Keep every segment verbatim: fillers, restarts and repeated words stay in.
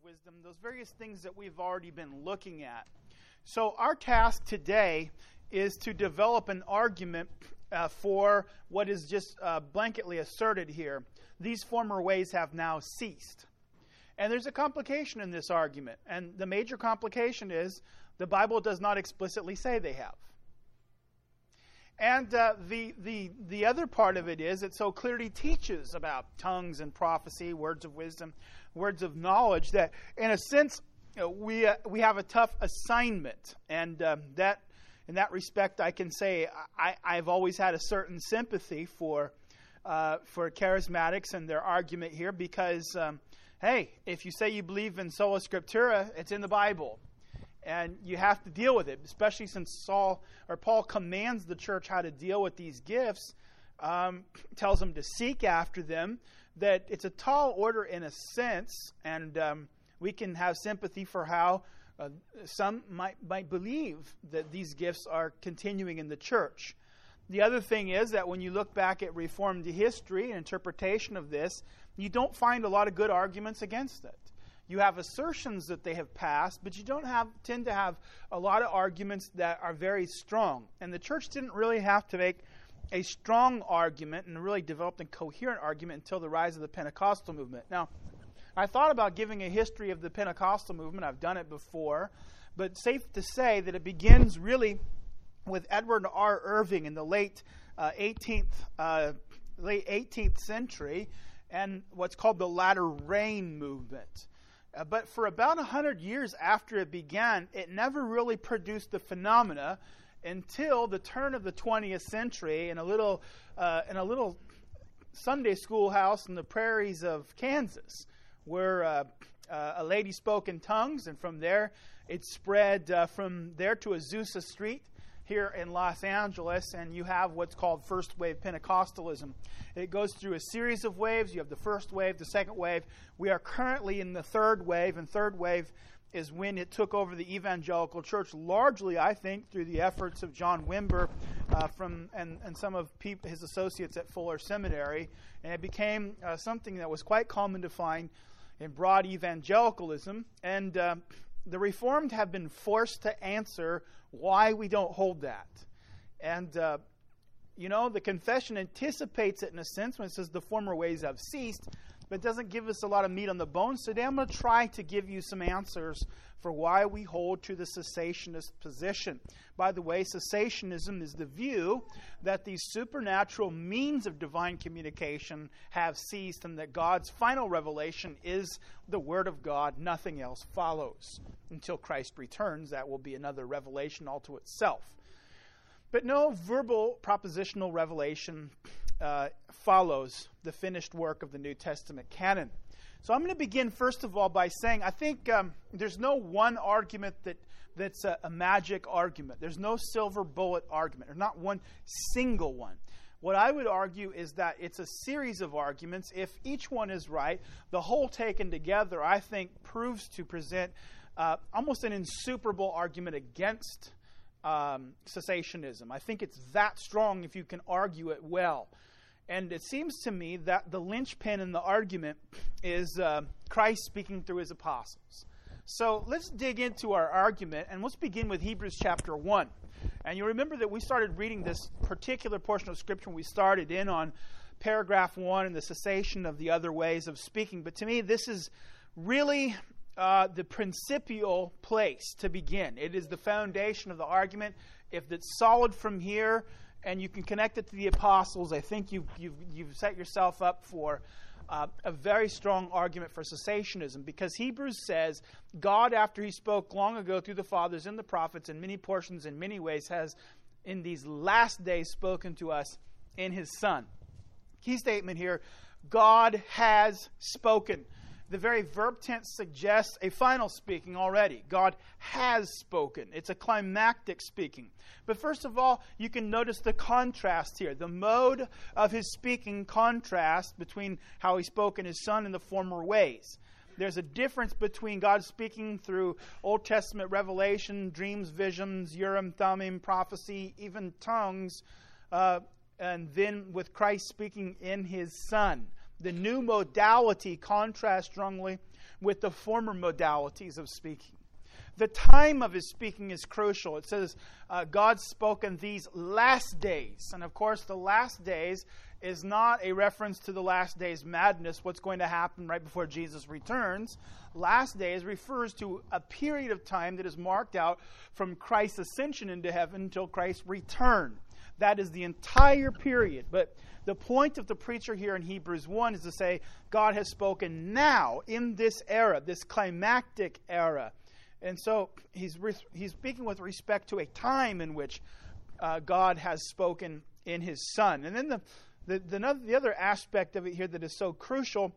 wisdom, those various things that we've already been looking at. So our task today is to develop an argument uh, for what is just uh, blanketly asserted here. These former ways have now ceased. And there's a complication in this argument. And the major complication is the Bible does not explicitly say they have. And uh, the, the, the other part of it is it so clearly teaches about tongues and prophecy, words of wisdom, words of knowledge, that in a sense you know, we, uh, we have a tough assignment. And uh, that, in that respect, I can say I, I've always had a certain sympathy for, uh, for charismatics and their argument here because, um, hey, if you say you believe in sola scriptura, it's in the Bible. And you have to deal with it, especially since Saul or Paul commands the church how to deal with these gifts, um, tells them to seek after them, that it's a tall order in a sense, and um, we can have sympathy for how uh, some might, might believe that these gifts are continuing in the church. The other thing is that when you look back at Reformed history and interpretation of this, you don't find a lot of good arguments against it. You have assertions that they have passed, but you don't have tend to have a lot of arguments that are very strong. And the church didn't really have to make a strong argument and really develop a coherent argument until the rise of the Pentecostal movement. Now, I thought about giving a history of the Pentecostal movement. I've done it before. But safe to say that it begins really with Edward R. Irving in the late uh, eighteenth, uh, late eighteenth century and what's called the Latter Rain movement. Uh, but for about one hundred years after it began, it never really produced the phenomena until the turn of the twentieth century in a little uh, in a little Sunday school house in the prairies of Kansas, where uh, uh, a lady spoke in tongues, and from there it spread uh, from there to Azusa Street here in Los Angeles, and you have what's called first wave Pentecostalism. It goes through a series of waves. You have the first wave, the second wave. We are currently in the third wave, and third wave is when it took over the evangelical church, largely, I think, through the efforts of John Wimber uh, from and, and some of pe- his associates at Fuller Seminary, and it became uh, something that was quite common to find in broad evangelicalism, and uh, the Reformed have been forced to answer why we don't hold that. And, uh, you know, the confession anticipates it in a sense when it says the former ways have ceased, but doesn't give us a lot of meat on the bones. Today I'm going to try to give you some answers for why we hold to the cessationist position. By the way, cessationism is the view that these supernatural means of divine communication have ceased and that God's final revelation is the Word of God. Nothing else follows. Until Christ returns, that will be another revelation all to itself. But no verbal propositional revelation uh, follows the finished work of the New Testament canon. So I'm going to begin, first of all, by saying I think um, there's no one argument that that's a, a magic argument. There's no silver bullet argument. There's not one single one. What I would argue is that it's a series of arguments. If each one is right, the whole taken together, I think, proves to present uh, almost an insuperable argument against um, cessationism. I think it's that strong if you can argue it well. And it seems to me that the linchpin in the argument is uh, Christ speaking through his apostles. So let's dig into our argument, and let's begin with Hebrews chapter one. And you remember that we started reading this particular portion of Scripture. We started in on paragraph one and the cessation of the other ways of speaking. But to me, this is really uh, the principal place to begin. It is the foundation of the argument. If it's solid from here, and you can connect it to the apostles, I think you've, you've, you've set yourself up for uh, a very strong argument for cessationism, because Hebrews says God, after he spoke long ago through the fathers and the prophets in many portions, in many ways, has in these last days spoken to us in his Son. Key statement here, God has spoken. The very verb tense suggests a final speaking already. God has spoken. It's a climactic speaking. But first of all, you can notice the contrast here. The mode of his speaking contrasts between how he spoke in his Son and the former ways. There's a difference between God speaking through Old Testament revelation, dreams, visions, Urim, Thummim, prophecy, even tongues, uh, and then with Christ speaking in his Son. The new modality contrasts strongly with the former modalities of speaking. The time of his speaking is crucial. It says, uh, God spoke in these last days. And of course, the last days is not a reference to the last days madness, what's going to happen right before Jesus returns. Last days refers to a period of time that is marked out from Christ's ascension into heaven until Christ's return. That is the entire period. But the point of the preacher here in Hebrews one is to say, God has spoken now, in this era, this climactic era. And so he's re- he's speaking with respect to a time in which uh, God has spoken in his Son. And then the the, the the other aspect of it here that is so crucial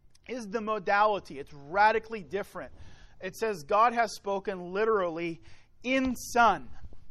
is the modality. It's radically different. It says God has spoken literally in Son.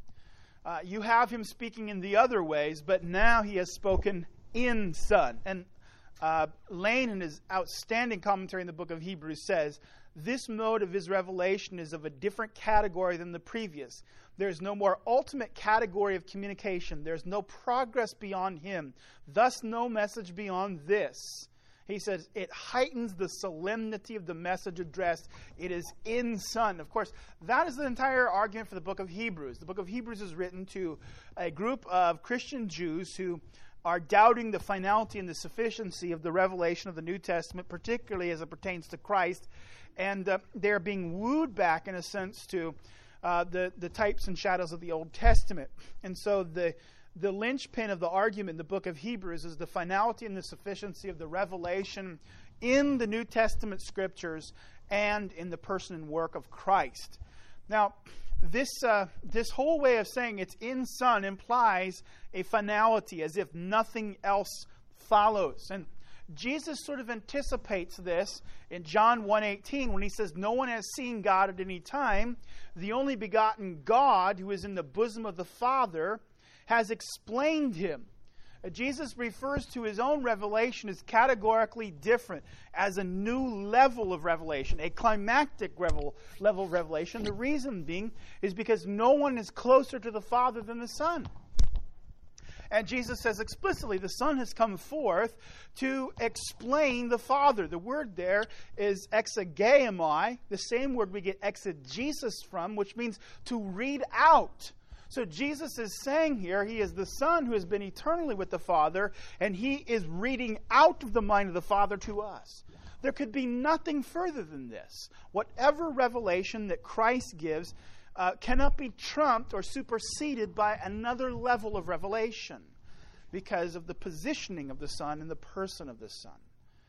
Uh, you have him speaking in the other ways, but now he has spoken in Son. And uh, Lane, in his outstanding commentary in the book of Hebrews, says, this mode of his revelation is of a different category than the previous. There's no more ultimate category of communication. There's no progress beyond him. Thus, no message beyond this. He says it heightens the solemnity of the message addressed. It is in Son. Of course, that is the entire argument for the book of Hebrews. The book of Hebrews is written to a group of Christian Jews who are doubting the finality and the sufficiency of the revelation of the New Testament, particularly as it pertains to Christ. And uh, they're being wooed back, in a sense, to uh, the, the types and shadows of the Old Testament. And so the the linchpin of the argument in the book of Hebrews is the finality and the sufficiency of the revelation in the New Testament Scriptures and in the person and work of Christ. Now, this uh, this whole way of saying it's in Son implies a finality, as if nothing else follows. And Jesus sort of anticipates this in John one eighteen when he says, no one has seen God at any time. The only begotten God, who is in the bosom of the Father, has explained him. Uh, Jesus refers to his own revelation as categorically different, as a new level of revelation, a climactic revel, level of revelation. The reason being is because no one is closer to the Father than the Son. And Jesus says explicitly, the Son has come forth to explain the Father. The word there is exegeomai, the same word we get exegesis from, which means to read out. So Jesus is saying here, he is the Son who has been eternally with the Father, and he is reading out of the mind of the Father to us. There could be nothing further than this. Whatever revelation that Christ gives Uh, cannot be trumped or superseded by another level of revelation because of the positioning of the Son and the person of the Son.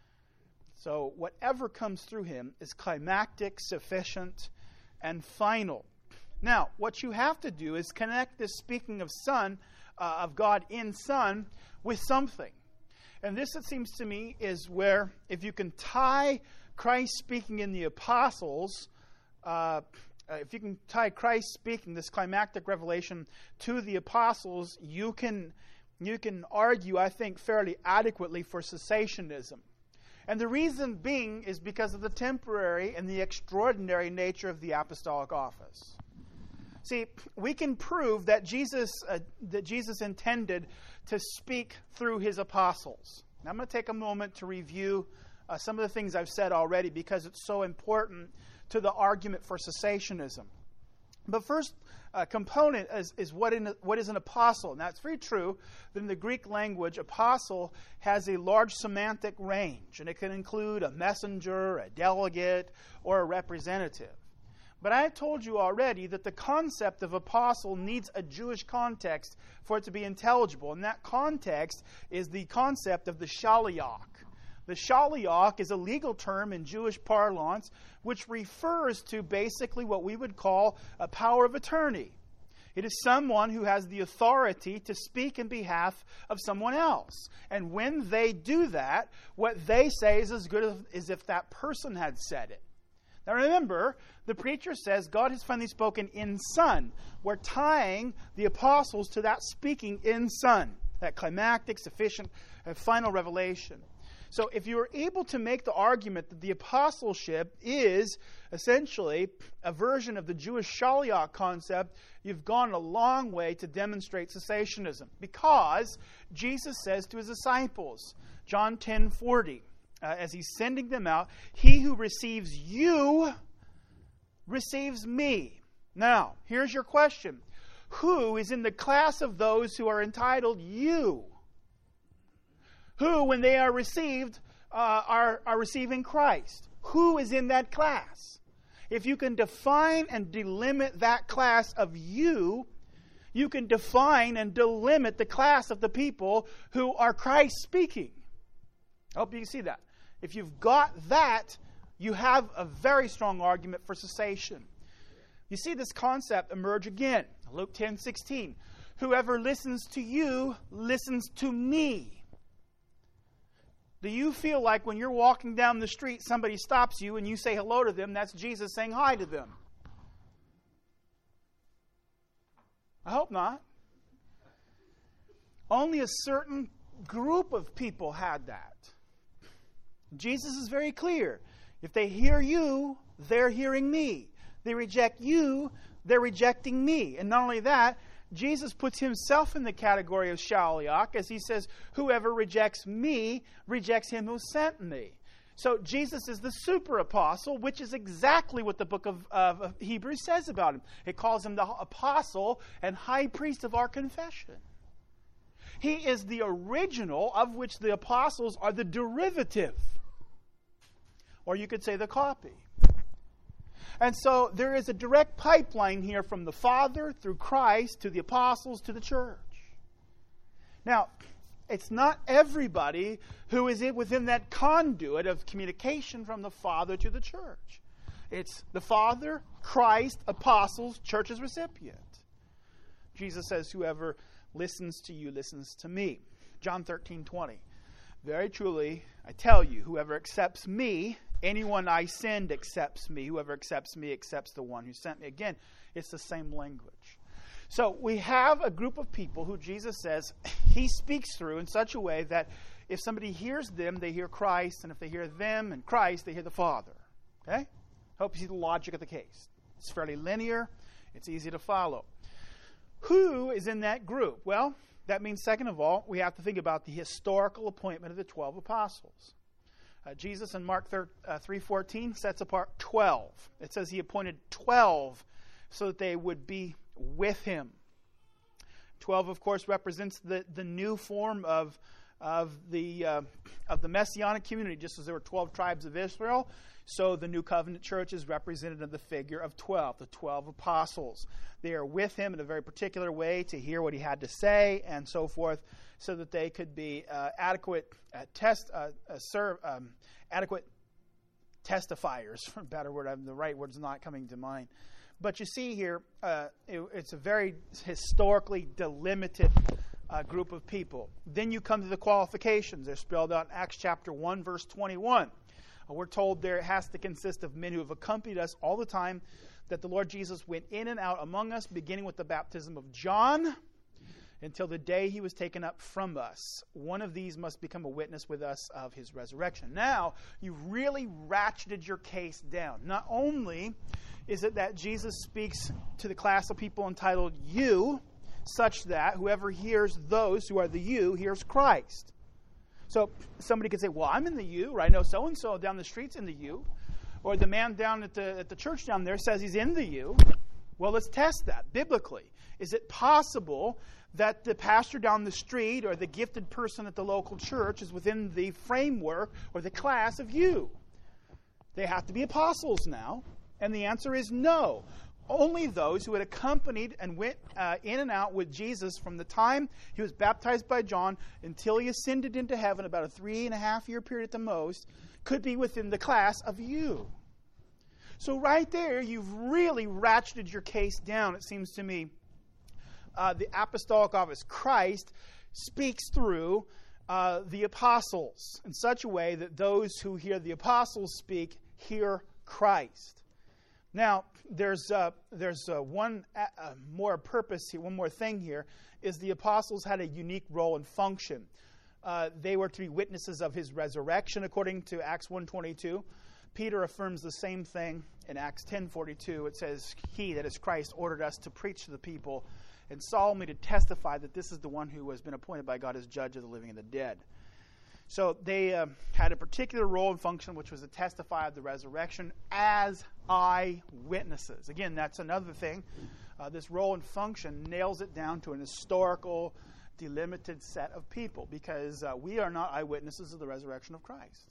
So whatever comes through him is climactic, sufficient, and final. Now, what you have to do is connect this speaking of Son, uh, of God in Son, with something. And this, it seems to me, is where if you can tie Christ speaking in the apostles, uh, Uh, if you can tie Christ speaking, this climactic revelation, to the apostles, you can you can argue, I think, fairly adequately for cessationism. And the reason being is because of the temporary and the extraordinary nature of the apostolic office. See, we can prove that Jesus uh, that Jesus intended to speak through his apostles. Now, I'm going to take a moment to review uh, some of the things I've said already because it's so important to the argument for cessationism. The first uh, component is, is what, in, what is an apostle. Now, it's very true that in the Greek language, apostle has a large semantic range, and it can include a messenger, a delegate, or a representative. But I told you already that the concept of apostle needs a Jewish context for it to be intelligible, and that context is the concept of the shaliach. The shaliach is a legal term in Jewish parlance which refers to basically what we would call a power of attorney. It is someone who has the authority to speak in behalf of someone else. And when they do that, what they say is as good as if that person had said it. Now remember, the preacher says God has finally spoken in Son. We're tying the apostles to that speaking in Son, that climactic, sufficient, and final revelation. So if you are able to make the argument that the apostleship is essentially a version of the Jewish shaliach concept, you've gone a long way to demonstrate cessationism. Because Jesus says to his disciples, John ten forty, uh, as he's sending them out, he who receives you receives me. Now, here's your question. Who is in the class of those who are entitled you? Who, when they are received, uh, are, are receiving Christ? Who is in that class? If you can define and delimit that class of you, you can define and delimit the class of the people who are Christ speaking. I hope you can see that. If you've got that, you have a very strong argument for cessation. You see this concept emerge again. Luke ten sixteen. Whoever listens to you listens to me. Do you feel like when you're walking down the street, somebody stops you and you say hello to them, that's Jesus saying hi to them? I hope not. Only a certain group of people had that. Jesus is very clear. If they hear you, they're hearing me. They reject you, they're rejecting me. And not only that, Jesus puts himself in the category of shaliach, as he says, whoever rejects me rejects him who sent me. So Jesus is the super apostle, which is exactly what the book of, of Hebrews says about him. It calls him the apostle and high priest of our confession. He is the original, of which the apostles are the derivative. Or you could say the copy. And so there is a direct pipeline here from the Father through Christ to the apostles to the church. Now, it's not everybody who is within that conduit of communication from the Father to the church. It's the Father, Christ, apostles, church's recipient. Jesus says, whoever listens to you listens to me. John thirteen twenty. Very truly, I tell you, whoever accepts me, anyone I send accepts me. Whoever accepts me accepts the one who sent me. Again, it's the same language. So we have a group of people who Jesus says he speaks through in such a way that if somebody hears them, they hear Christ. And if they hear them and Christ, they hear the Father. Okay? Hope you see the logic of the case. It's fairly linear. It's easy to follow. Who is in that group? Well, that means, second of all, we have to think about the historical appointment of the twelve apostles. Uh, Jesus in Mark three fourteen sets apart twelve. It says he appointed twelve so that they would be with him. Twelve, of course, represents the, the new form of, of, the, uh, of the Messianic community. Just as there were twelve tribes of Israel, so the New Covenant Church is represented in the figure of twelve, the twelve apostles. They are with him in a very particular way to hear what he had to say and so forth, so that they could be uh, adequate uh, test, uh, uh, serve, um, adequate testifiers. For a better word, the right word's not coming to mind. But you see here, uh, it, it's a very historically delimited uh, group of people. Then you come to the qualifications. They're spelled out in Acts chapter one, verse twenty-one. Uh, we're told there it has to consist of men who have accompanied us all the time that the Lord Jesus went in and out among us, beginning with the baptism of John, until the day he was taken up from us. One of these must become a witness with us of his resurrection. Now, you've really ratcheted your case down. Not only is it that Jesus speaks to the class of people entitled you, such that whoever hears those who are the you hears Christ. So somebody could say, well, I'm in the you, right? I know so-and-so down the street's in the you. Or the man down at the at the church down there says he's in the you. Well, let's test that biblically. Is it possible that the pastor down the street or the gifted person at the local church is within the framework or the class of you? They have to be apostles now. And the answer is no. Only those who had accompanied and went uh, in and out with Jesus from the time he was baptized by John until he ascended into heaven, about a three and a half year period at the most, could be within the class of you. So right there, you've really ratcheted your case down, it seems to me. Uh, the apostolic office, Christ, speaks through uh, the apostles in such a way that those who hear the apostles speak hear Christ. Now, there's uh, there's uh, one uh, more purpose here, one more thing here, is the apostles had a unique role and function. Uh, they were to be witnesses of his resurrection, according to Acts one twenty-two. Peter affirms the same thing in Acts ten forty-two. It says, he, that is Christ, ordered us to preach to the people and solemnly to testify that this is the one who has been appointed by God as judge of the living and the dead. So they uh, had a particular role and function, which was to testify of the resurrection as eyewitnesses. Again, that's another thing. Uh, this role and function nails it down to an historical, delimited set of people, because uh, we are not eyewitnesses of the resurrection of Christ.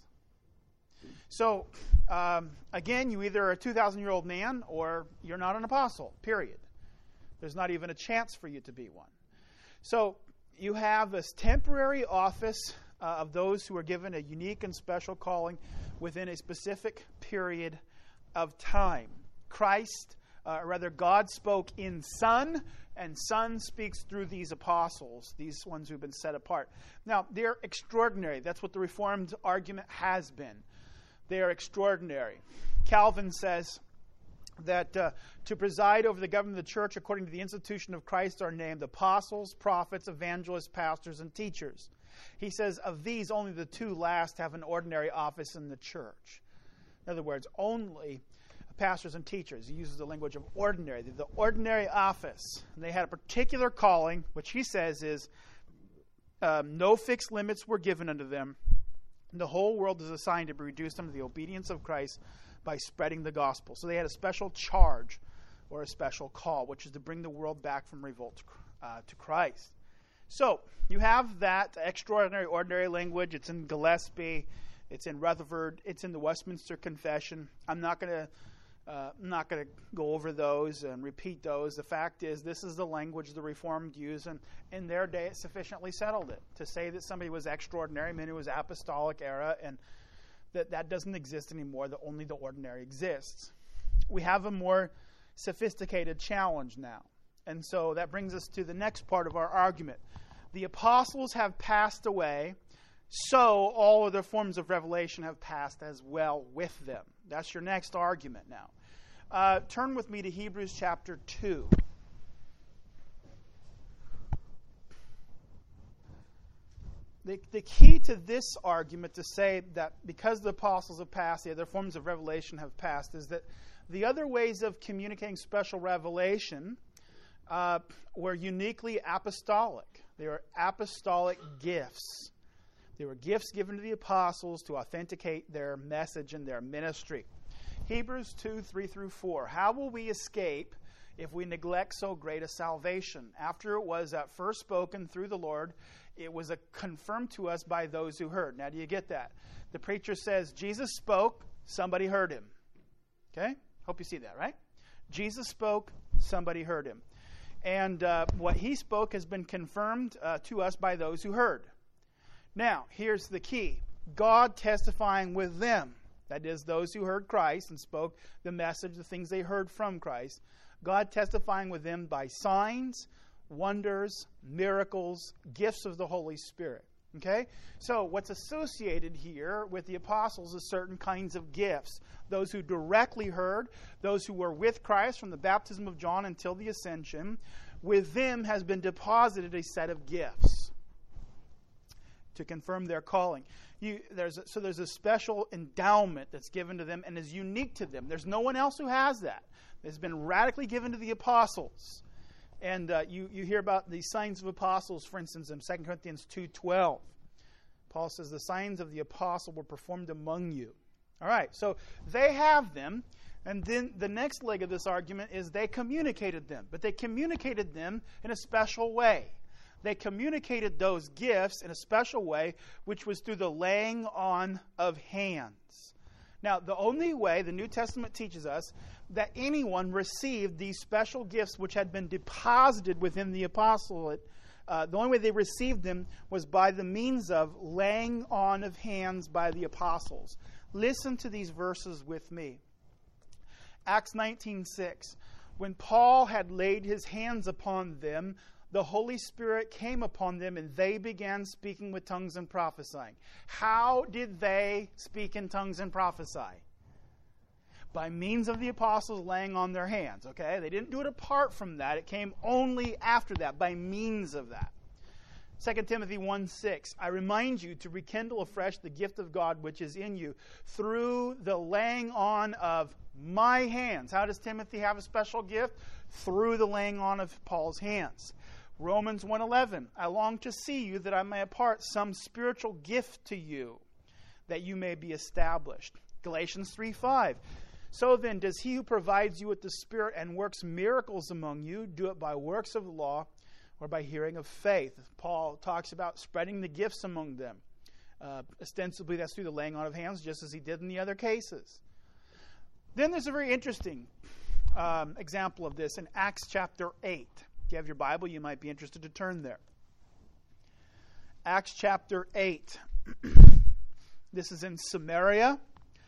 So, um, again, you either are a two thousand year old man or you're not an apostle, period. There's not even a chance for you to be one. So, you have this temporary office uh, of those who are given a unique and special calling within a specific period of time. Christ, uh, or rather God spoke in Son, and Son speaks through these apostles, these ones who've been set apart. Now, they're extraordinary. That's what the Reformed argument has been. They are extraordinary. Calvin says that uh, to preside over the government of the church according to the institution of Christ are named apostles, prophets, evangelists, pastors, and teachers. He says of these, only the two last have an ordinary office in the church. In other words, only pastors and teachers. He uses the language of ordinary. The ordinary office. And they had a particular calling, which he says is um, no fixed limits were given unto them. The whole world is assigned to be reduced unto the obedience of Christ by spreading the gospel. So they had a special charge or a special call, which is to bring the world back from revolt to, uh, to Christ. So you have that extraordinary, ordinary language. It's in Gillespie. It's in Rutherford. It's in the Westminster Confession. I'm not going to uh, I'm not going to go over those and repeat those. The fact is, this is the language the Reformed use, and in their day, it sufficiently settled it. To say that somebody was extraordinary meant it was apostolic era, and that that doesn't exist anymore. That only the ordinary exists. We have a more sophisticated challenge now, and so that brings us to the next part of our argument. The apostles have passed away, so all other forms of revelation have passed as well with them. That's your next argument now. Uh, turn with me to Hebrews chapter two. The, the key to this argument to say that because the apostles have passed, the other forms of revelation have passed, is that the other ways of communicating special revelation uh, were uniquely apostolic. They were apostolic gifts. They were gifts given to the apostles to authenticate their message and their ministry. Hebrews two, three through four. How will we escape if we neglect so great a salvation? After it was at first spoken through the Lord, it was a confirmed to us by those who heard. Now, do you get that? The preacher says, Jesus spoke, somebody heard him. Okay? Hope you see that, right? Jesus spoke, somebody heard him. And uh, what he spoke has been confirmed uh, to us by those who heard. Now, here's the key. God testifying with them, that is, those who heard Christ and spoke the message, the things they heard from Christ, God testifying with them by signs, wonders, miracles, gifts of the Holy Spirit. Okay? So, what's associated here with the apostles is certain kinds of gifts. Those who directly heard, those who were with Christ from the baptism of John until the ascension, with them has been deposited a set of gifts to confirm their calling. You, there's a, so there's a special endowment that's given to them and is unique to them. There's no one else who has that. It's been radically given to the apostles. And uh, you, you hear about the signs of apostles, for instance, in Second Corinthians two twelve. Paul says, the signs of the apostle were performed among you. All right, so they have them. And then the next leg of this argument is they communicated them. But they communicated them in a special way. They communicated those gifts in a special way, which was through the laying on of hands. Now, the only way the New Testament teaches us that anyone received these special gifts which had been deposited within the apostolate, uh, the only way they received them was by the means of laying on of hands by the apostles. Listen to these verses with me. Acts nineteen six. When Paul had laid his hands upon them, the Holy Spirit came upon them, and they began speaking with tongues and prophesying. How did they speak in tongues and prophesy? By means of the apostles laying on their hands, okay? They didn't do it apart from that. It came only after that, by means of that. Second Timothy one six, I remind you to rekindle afresh the gift of God which is in you through the laying on of my hands. How does Timothy have a special gift? Through the laying on of Paul's hands. Romans one eleven, I long to see you that I may impart some spiritual gift to you, that you may be established. Galatians three five, so then does he who provides you with the Spirit and works miracles among you, do it by works of the law or by hearing of faith? Paul talks about spreading the gifts among them. Uh, ostensibly that's through the laying on of hands, just as he did in the other cases. Then there's a very interesting um, example of this in Acts chapter eight. If you have your Bible, you might be interested to turn there. Acts chapter eight. This is in Samaria.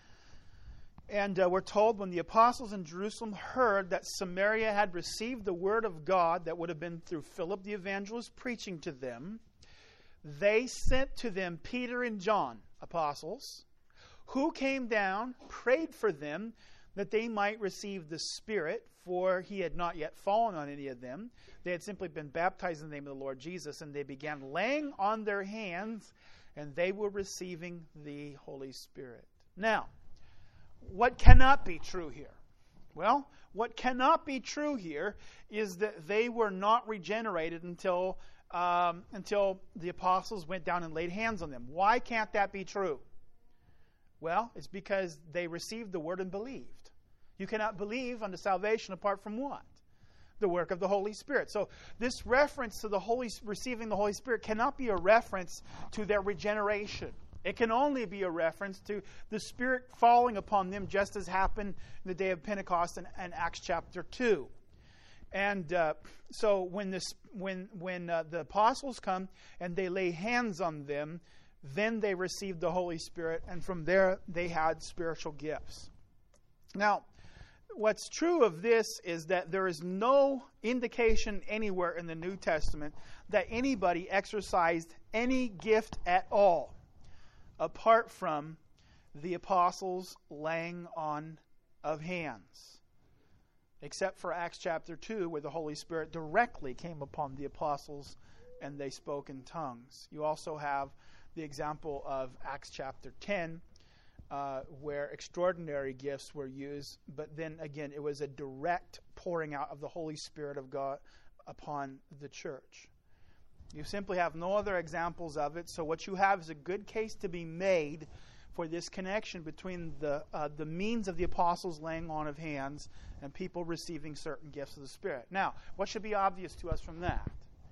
And uh, we're told when the apostles in Jerusalem heard that Samaria had received the word of God that would have been through Philip the evangelist preaching to them, they sent to them Peter and John, apostles, who came down, prayed for them that they might receive the Spirit, for he had not yet fallen on any of them. They had simply been baptized in the name of the Lord Jesus, and they began laying on their hands, and they were receiving the Holy Spirit. Now, what cannot be true here? Well, what cannot be true here is that they were not regenerated until um, until the apostles went down and laid hands on them. Why can't that be true? Well, it's because they received the word and believed. You cannot believe unto salvation apart from what? The work of the Holy Spirit. So this reference to the Holy receiving the Holy Spirit cannot be a reference to their regeneration. It can only be a reference to the Spirit falling upon them, just as happened in the day of Pentecost in, in Acts chapter two. And uh, so when this, when when uh, the apostles come and they lay hands on them, then they received the Holy Spirit, and from there they had spiritual gifts. Now, what's true of this is that there is no indication anywhere in the New Testament that anybody exercised any gift at all, apart from the apostles' laying on of hands, except for Acts chapter two, where the Holy Spirit directly came upon the apostles and they spoke in tongues. You also have the example of Acts chapter ten, uh, where extraordinary gifts were used, but then again, it was a direct pouring out of the Holy Spirit of God upon the church. You simply have no other examples of it, so what you have is a good case to be made for this connection between the uh, the means of the apostles laying on of hands and people receiving certain gifts of the Spirit. Now, what should be obvious to us from that?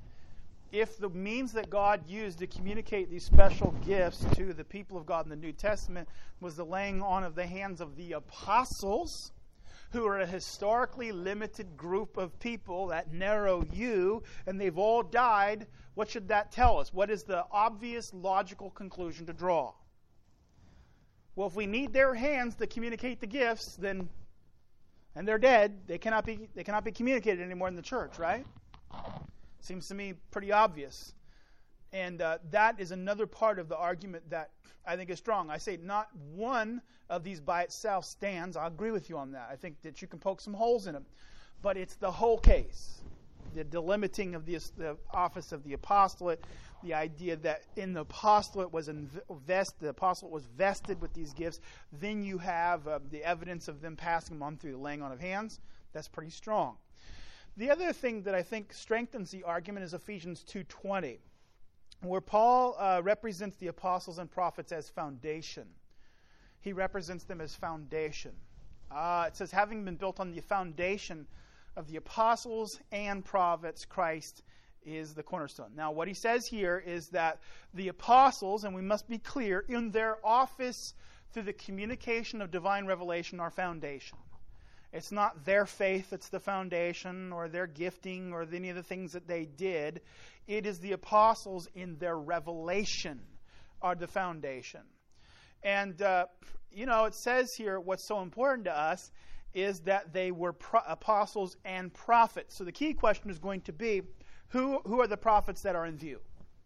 If the means that God used to communicate these special gifts to the people of God in the New Testament was the laying on of the hands of the apostles, who are a historically limited group of people, that narrow U, and they've all died, what should that tell us? What is the obvious logical conclusion to draw? Well, if we need their hands to communicate the gifts, then, and they're dead, they cannot be they cannot be communicated anymore in the church, right? Seems to me pretty obvious. And uh, that is another part of the argument that I think is strong. I say not one of these by itself stands. I agree with you on that. I think that you can poke some holes in them. But it's the whole case. The delimiting of the, the office of the apostolate, the idea that in the apostolate was invest, the apostolate was vested with these gifts. Then you have uh, the evidence of them passing them on through the laying on of hands. That's pretty strong. The other thing that I think strengthens the argument is Ephesians two twenty, where Paul uh, represents the apostles and prophets as foundation. He represents them as foundation. Uh, it says, having been built on the foundation of the apostles and prophets, Christ is the cornerstone. Now, what he says here is that the apostles, and we must be clear, in their office through the communication of divine revelation, are foundation. It's not their faith that's the foundation, or their gifting, or any of the things that they did. It is the apostles in their revelation are the foundation. And, uh, you know, it says here what's so important to us is that they were pro- apostles and prophets. So the key question is going to be, who, who are the prophets that are in view?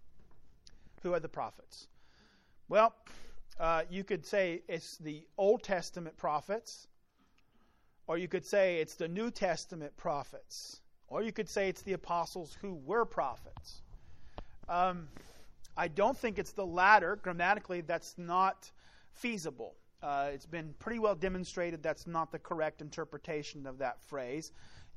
Who are the prophets? Well, uh, you could say it's the Old Testament prophets, or you could say it's the New Testament prophets, or you could say it's the apostles who were prophets. Um, I don't think it's the latter. Grammatically, that's not feasible. Uh, it's been pretty well demonstrated that's not the correct interpretation of that phrase.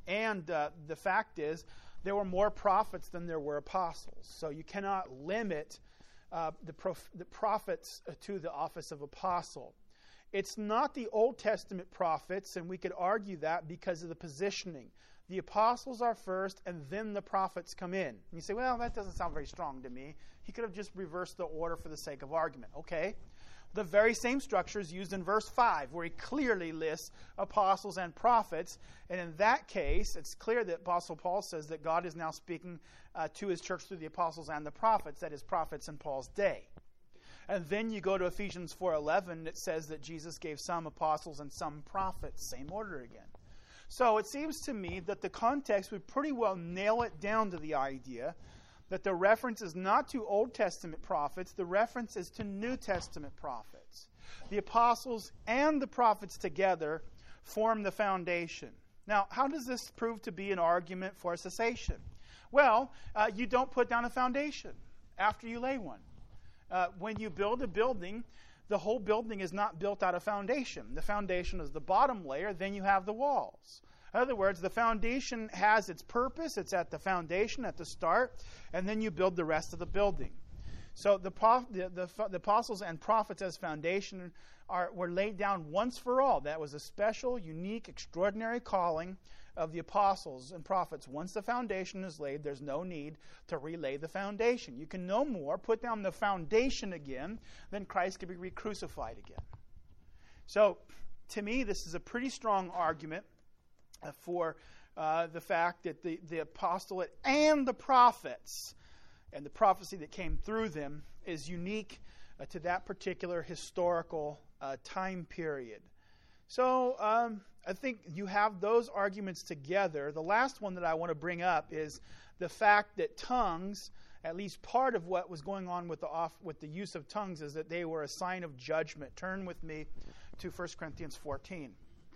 And uh, the fact is, there were more prophets than there were apostles. So you cannot limit uh, the, prof- the prophets to the office of apostle. It's not the Old Testament prophets, and we could argue that because of the positioning. The apostles are first, and then the prophets come in. And you say, well, that doesn't sound very strong to me. He could have just reversed the order for the sake of argument. Okay. The very same structure is used in verse five, where he clearly lists apostles and prophets. And in that case, it's clear that Apostle Paul says that God is now speaking uh, to his church through the apostles and the prophets, that is, prophets in Paul's day. And then you go to Ephesians four eleven, and it says that Jesus gave some apostles and some prophets. Same order again. So it seems to me that the context would pretty well nail it down to the idea that the reference is not to Old Testament prophets, the reference is to New Testament prophets. The apostles and the prophets together form the foundation. Now, how does this prove to be an argument for cessation? Well, uh, you don't put down a foundation after you lay one. Uh, when you build a building, the whole building is not built out of foundation. The foundation is the bottom layer, then you have the walls. In other words, the foundation has its purpose. It's at the foundation, at the start, and then you build the rest of the building. So the, the, the, the apostles and prophets as foundation are, were laid down once for all. That was a special, unique, extraordinary calling of the apostles and prophets. Once the foundation is laid, there's no need to relay the foundation. You can no more put down the foundation again than Christ can be re-crucified again. So, to me, this is a pretty strong argument for uh, the fact that the, the apostolate and the prophets and the prophecy that came through them is unique uh, to that particular historical uh, time period. So um, I think you have those arguments together. The last one that I want to bring up is the fact that tongues, at least part of what was going on with the off, with the use of tongues, is that they were a sign of judgment. Turn with me to First Corinthians fourteen.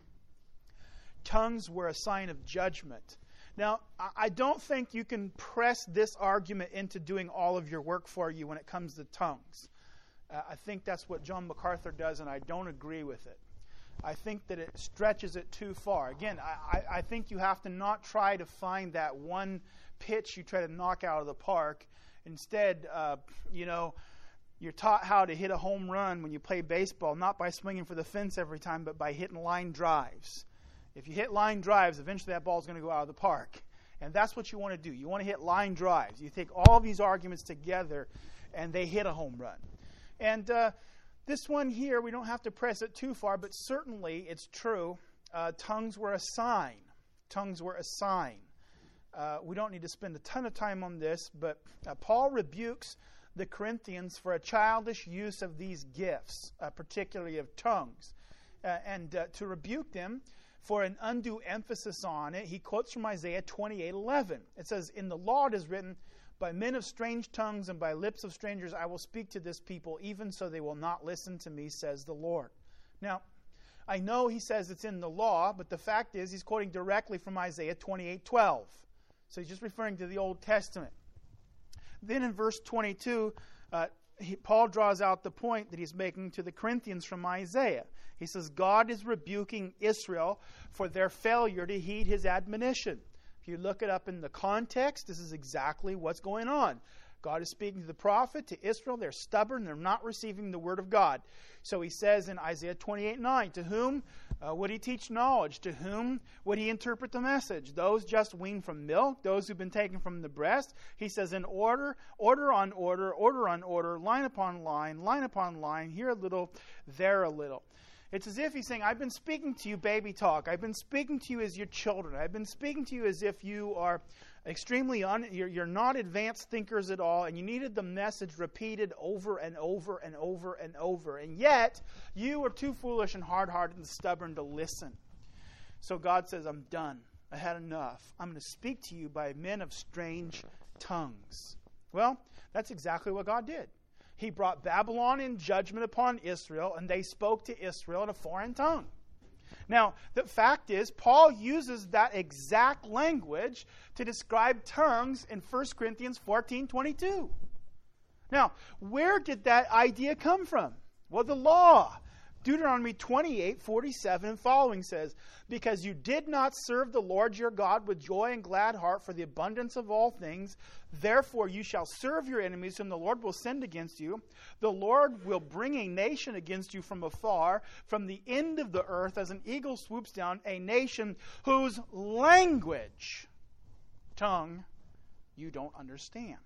Tongues were a sign of judgment. Now, I don't think you can press this argument into doing all of your work for you when it comes to tongues. Uh, I think that's what John MacArthur does, and I don't agree with it. I think that it stretches it too far. Again, I, I think you have to not try to find that one pitch you try to knock out of the park. Instead, uh, you know, you're taught how to hit a home run when you play baseball, not by swinging for the fence every time, but by hitting line drives. If you hit line drives, eventually that ball is going to go out of the park. And that's what you want to do. You want to hit line drives. You take all these arguments together, and they hit a home run. And uh, this one here, we don't have to press it too far, but certainly it's true. Uh, tongues were a sign. Tongues were a sign. Uh, we don't need to spend a ton of time on this, but uh, Paul rebukes the Corinthians for a childish use of these gifts, uh, particularly of tongues. Uh, and uh, to rebuke them for an undue emphasis on it, he quotes from Isaiah twenty-eight eleven. It says, "In the law it is written, by men of strange tongues and by lips of strangers I will speak to this people, even so they will not listen to me, says the Lord." Now, I know he says it's in the law, but the fact is he's quoting directly from Isaiah twenty-eight twelve. So he's just referring to the Old Testament. Then in verse twenty-two, uh, he, Paul draws out the point that he's making to the Corinthians from Isaiah. He says, God is rebuking Israel for their failure to heed his admonition. If you look it up in the context, this is exactly what's going on. God is speaking to the prophet, to Israel. They're stubborn. They're not receiving the word of God. So he says in Isaiah twenty-eight nine, to whom uh, would he teach knowledge? To whom would he interpret the message? Those just weaned from milk, those who've been taken from the breast. He says in order, order on order, order on order, line upon line, line upon line, here a little, there a little. It's as if he's saying, I've been speaking to you baby talk. I've been speaking to you as your children. I've been speaking to you as if you are extremely, un, you're, you're not advanced thinkers at all, and you needed the message repeated over and over and over and over. And yet, you are too foolish and hard-hearted and stubborn to listen. So God says, I'm done. I had enough. I'm going to speak to you by men of strange tongues. Well, that's exactly what God did. He brought Babylon in judgment upon Israel, and they spoke to Israel in a foreign tongue. Now, the fact is, Paul uses that exact language to describe tongues in First Corinthians fourteen twenty-two. Now, where did that idea come from? Well, the law. Deuteronomy twenty-eight, forty-seven and following says, because you did not serve the Lord your God with joy and glad heart for the abundance of all things, therefore you shall serve your enemies whom the Lord will send against you. The Lord will bring a nation against you from afar, from the end of the earth, as an eagle swoops down, a nation whose language, tongue, you don't understand.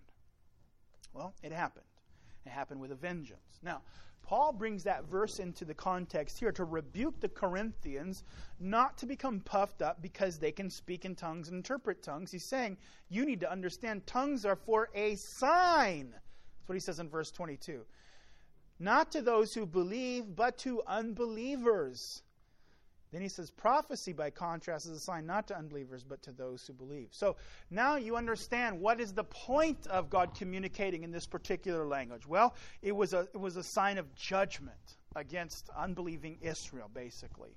Well, it happened. It happened with a vengeance. Now, Paul brings that verse into the context here to rebuke the Corinthians not to become puffed up because they can speak in tongues and interpret tongues. He's saying you need to understand tongues are for a sign. That's what he says in verse twenty-two. Not to those who believe, but to unbelievers. Then he says prophecy, by contrast, is a sign not to unbelievers, but to those who believe. So now you understand what is the point of God communicating in this particular language. Well, it was a it was a sign of judgment against unbelieving Israel, basically.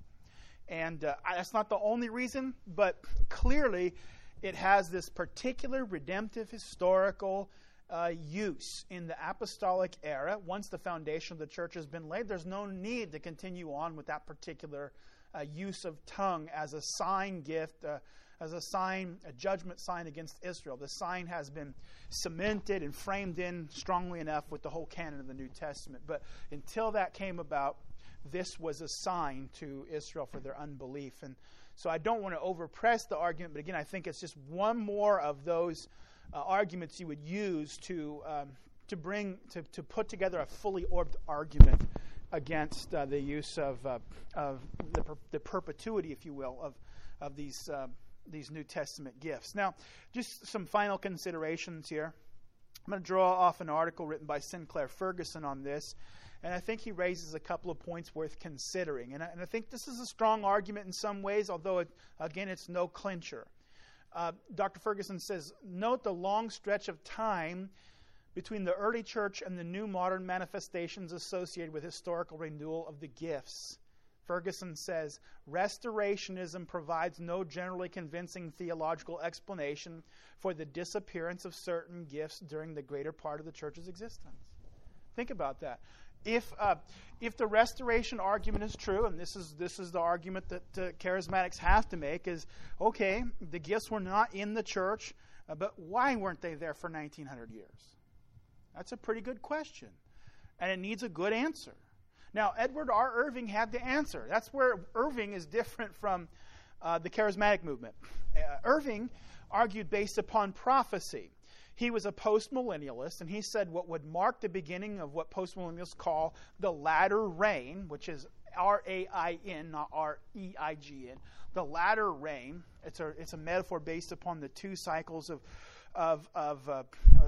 And uh, that's not the only reason, but clearly it has this particular redemptive historical uh, use in the apostolic era. Once the foundation of the church has been laid, there's no need to continue on with that particular Uh, use of tongue as a sign gift, uh, as a sign, a judgment sign against Israel. The sign has been cemented and framed in strongly enough with the whole canon of the New Testament. But until that came about, this was a sign to Israel for their unbelief. And so I don't want to overpress the argument, but again, I think it's just one more of those uh, arguments you would use to um, to bring to, to put together a fully orbed argument against uh, the use of uh, of the, per- the perpetuity, if you will, of of these uh, these New Testament gifts. Now, just some final considerations here. I'm going to draw off an article written by Sinclair Ferguson on this, and I think he raises a couple of points worth considering. And I, and I think this is a strong argument in some ways, although, it, again, it's no clincher. Uh, Doctor Ferguson says, note the long stretch of time between the early church and the new modern manifestations associated with historical renewal of the gifts. Ferguson says, restorationism provides no generally convincing theological explanation for the disappearance of certain gifts during the greater part of the church's existence. Think about that. If uh, if the restoration argument is true, and this is this is the argument that uh, charismatics have to make, is, okay, the gifts were not in the church, uh, but why weren't they there for nineteen hundred years? That's a pretty good question, and it needs a good answer. Now, Edward R. Irving had the answer. That's where Irving is different from uh, the charismatic movement. Uh, Irving argued based upon prophecy. He was a postmillennialist, and he said what would mark the beginning of what postmillennialists call the latter rain, which is R A I N, not R E I G N. The latter rain. It's a it's a metaphor based upon the two cycles of of of uh, uh,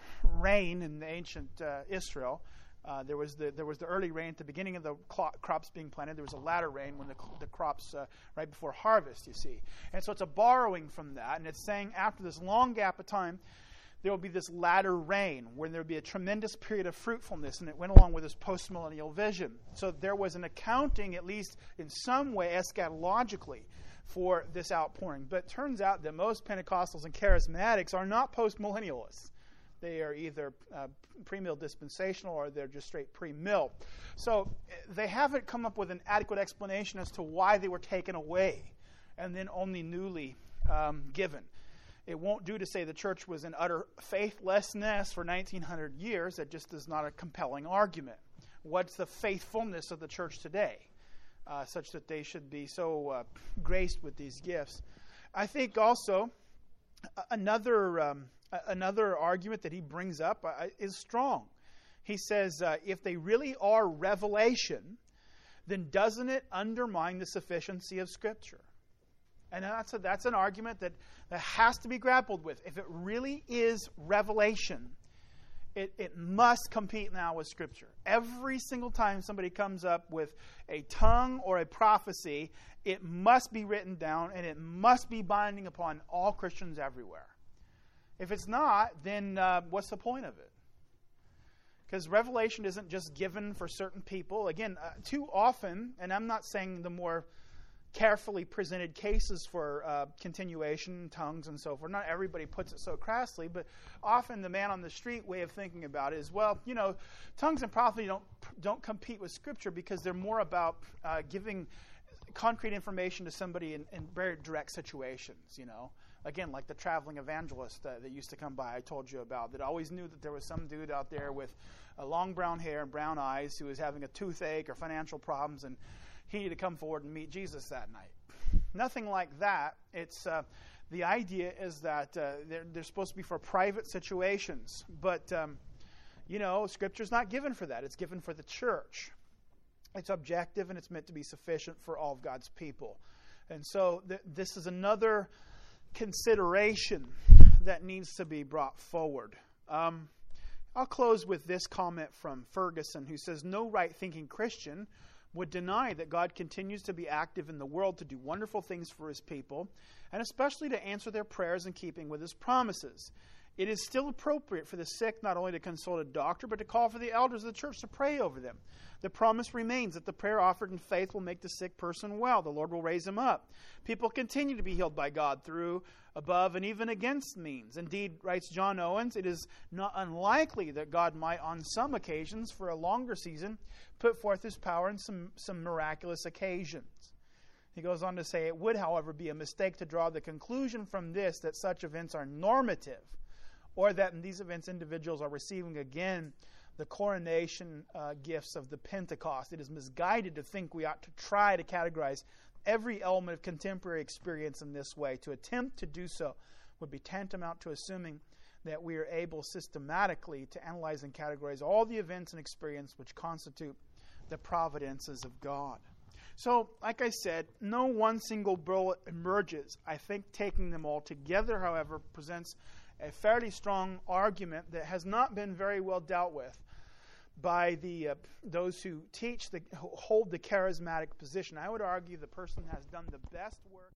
rain in the ancient uh, Israel. Uh, there was the there was the early rain at the beginning of the cl- crops being planted. There was a latter rain when the the crops uh, right before harvest. You see, and so it's a borrowing from that, and it's saying after this long gap of time, there will be this latter rain where there will be a tremendous period of fruitfulness, and it went along with this postmillennial vision. So there was an accounting, at least in some way, eschatologically, for this outpouring. But it turns out that most Pentecostals and charismatics are not postmillennialists. They are either uh, pre-mill dispensational or they're just straight pre-mill. So they haven't come up with an adequate explanation as to why they were taken away and then only newly um, given. It won't do to say the church was in utter faithlessness for nineteen hundred years. That just is not a compelling argument. What's the faithfulness of the church today, uh, such that they should be so uh, graced with these gifts? I think also another um, another argument that he brings up uh, is strong. He says uh, if they really are revelation, then doesn't it undermine the sufficiency of Scripture? And that's a, that's an argument that, that has to be grappled with. If it really is revelation, it, it must compete now with Scripture. Every single time somebody comes up with a tongue or a prophecy, it must be written down and it must be binding upon all Christians everywhere. If it's not, then uh, what's the point of it? Because revelation isn't just given for certain people. Again, uh, too often, and I'm not saying the more carefully presented cases for uh, continuation, tongues, and so forth. Not everybody puts it so crassly, but often the man on the street way of thinking about it is, well, you know, tongues and prophecy don't don't compete with Scripture because they're more about uh, giving concrete information to somebody in, in very direct situations, you know. Again, like the traveling evangelist uh, that used to come by I told you about, that always knew that there was some dude out there with uh, long brown hair and brown eyes who was having a toothache or financial problems, and he needed to come forward and meet Jesus that night. Nothing like that. It's uh, the idea is that uh, they're, they're supposed to be for private situations. But, um, you know, Scripture's not given for that. It's given for the church. It's objective, and it's meant to be sufficient for all of God's people. And so th- this is another consideration that needs to be brought forward. Um, I'll close with this comment from Ferguson, who says, no right-thinking Christian would deny that God continues to be active in the world to do wonderful things for His people, and especially to answer their prayers in keeping with His promises. It is still appropriate for the sick not only to consult a doctor, but to call for the elders of the church to pray over them. The promise remains that the prayer offered in faith will make the sick person well. The Lord will raise him up. People continue to be healed by God through, above, and even against means. Indeed, writes John Owens, it is not unlikely that God might, on some occasions, for a longer season, put forth His power in some, some miraculous occasions. He goes on to say, it would, however, be a mistake to draw the conclusion from this that such events are normative, or that in these events individuals are receiving again the coronation uh, gifts of the Pentecost. It is misguided to think we ought to try to categorize every element of contemporary experience in this way. To attempt to do so would be tantamount to assuming that we are able systematically to analyze and categorize all the events and experience which constitute the providences of God. So, like I said, no one single bullet emerges. I think taking them all together, however, presents a fairly strong argument that has not been very well dealt with by the uh, those who teach the hold the charismatic position. I would argue the person has done the best work.